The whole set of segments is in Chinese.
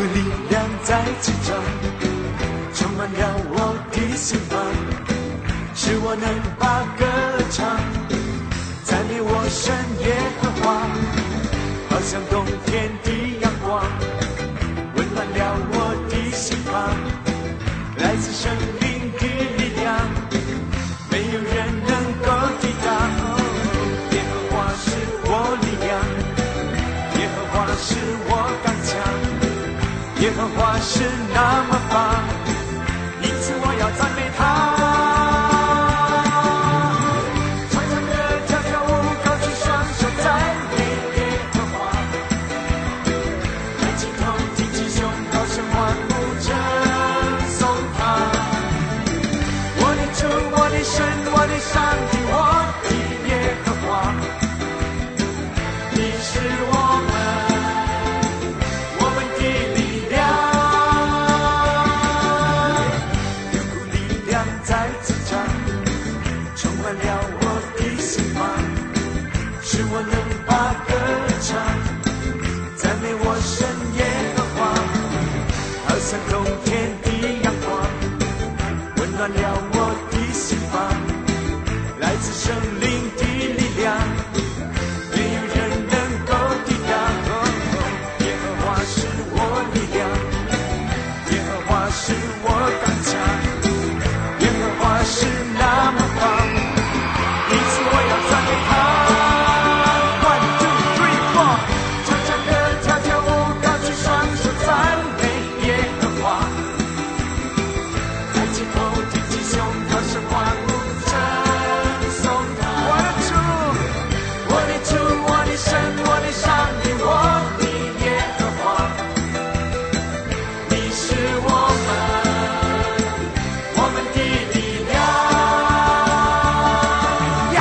力量在支撑，充满了我的心房，使我能把歌唱，赞美我神耶和华，好像冬天的阳光，温暖了我的心房，来自生命的力量，没有人能够抵挡。耶和华是我力量，耶和华是我刚强，耶和华是那么棒，因此我要赞美他。唱唱歌，跳跳舞，高举双手赞美耶和华，抬起头，挺起胸膛，声欢呼称颂他。我的主，我的神，我的上帝，我的耶和华，你是我们的力量，有股力量在支撑，充满了我的心房，使我能把歌唱，赞美我神耶和华，好像冬天的阳光，温暖了我的心房，来自生灵的力量，没有人能够抵挡。耶和华是我力量，耶和华是我刚强，耶和华是那么棒，因此我要赞美他。One, two, three, four， 唱唱歌，跳跳舞，高举双手赞美耶和华，抬起头，挺起胸膛，声欢呼称颂他。我的主，我的主，我的神，我的上帝，我的耶和华，你是我们的力量呀！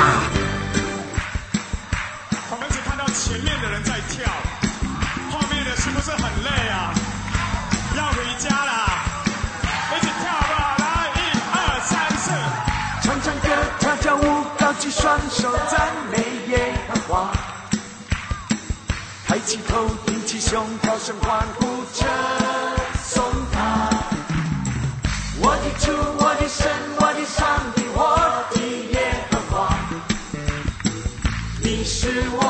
我们只看到前面的人在跳，后面的是不是很累啊？要回家啦！一起跳吧，来，1、2、3、4。 唱唱歌，跳跳舞，高举双手赞美耶和华，抬起头，挺起胸膛，声欢呼称颂他。我的主，我的神，我的上帝，我的耶和华，你是我